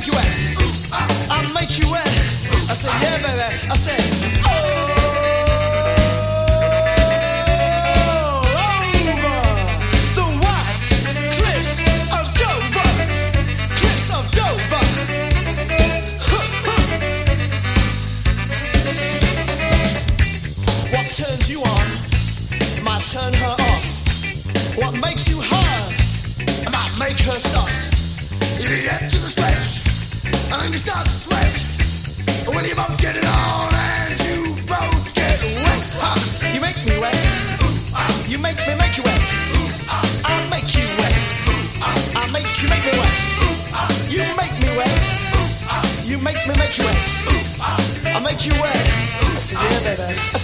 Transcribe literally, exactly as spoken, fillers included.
make you wet. I make you wet. I said, yeah, baby. I said, oh. Turns you on, might turn her off. What makes you hard, I might make her soft. You get to the stretch, and then you start to sweat. And when you both get it on, and you both get wet. Ah, you make me wet. You make me make you wet. I make you wet. I make you make me wet. You make me wet. You make me make you wet. I make you wet. I said, yeah, baby.